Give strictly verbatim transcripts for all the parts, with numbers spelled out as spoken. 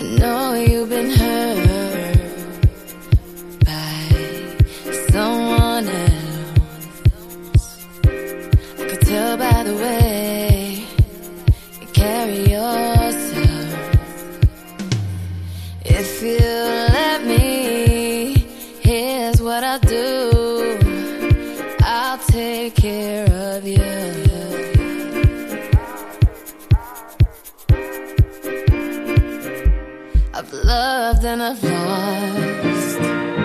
know you've been hurt by someone else. I could tell by the way you carry yourself. If you let me, here's what I'll do. I'll take care of you. I've loved and I've lost.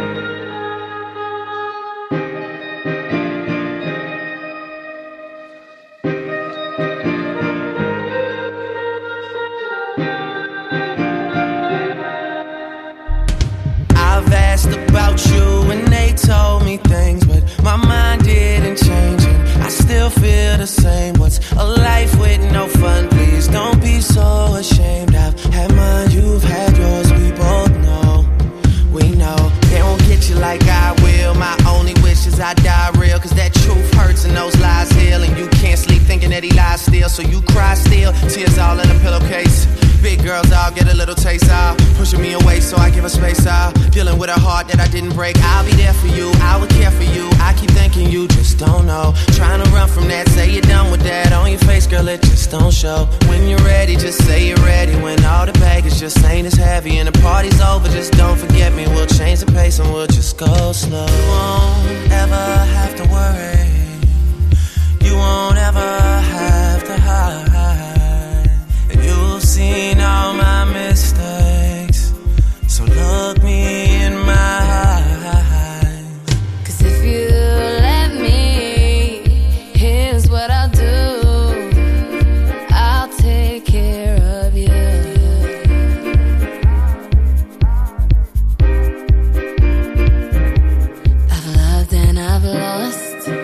I've asked about you and they told me things, but my mind didn't change and I still feel the same. What's a life with no fun? Please don't be so ashamed. I've had mine, you've had yours, we both know. We know they won't get you like I will. My only wish is I die real, cause that truth hurts and those lies heal. And you can't sleep thinking that he lies still, so you cry still, tears all in a pillowcase. Big girls all get a little taste out, pushing me away so I give her space out. Dealing with a heart that I didn't break. I'll be there for you, I would care for you. I keep thinking you just don't know. Trying to run from that, say you're done with that. On your face, girl, it just don't show. When you're ready, just say you're ready. When all the baggage just ain't as heavy and the party's over, just don't forget me. We'll change the pace and we'll just go slow. You won't ever have to worry. You won't ever have to hide. And you've seen all my mistakes, so look me in my eyes. Cause if you let me, here's what I'll do. I'll take care of you. I've loved and I've lost.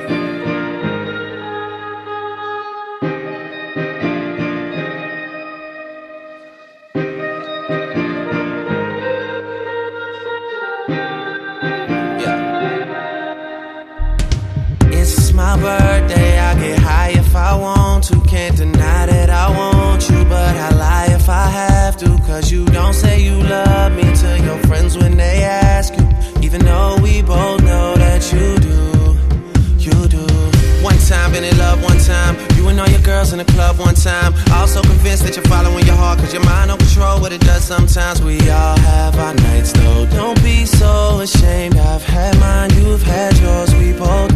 It's my birthday, I get high if I want to. Can't deny that I want you, but I lie if I have to. Cause you don't say you love me to your friends when they ask you, even though we both know that you do, you do. One time, been in love one time, you and all your girls in the club one time. Also convinced that you're following your heart, cause your mind don't control what it does sometimes. We all have our nights though, don't be so ashamed. I've had mine, you've had yours, we both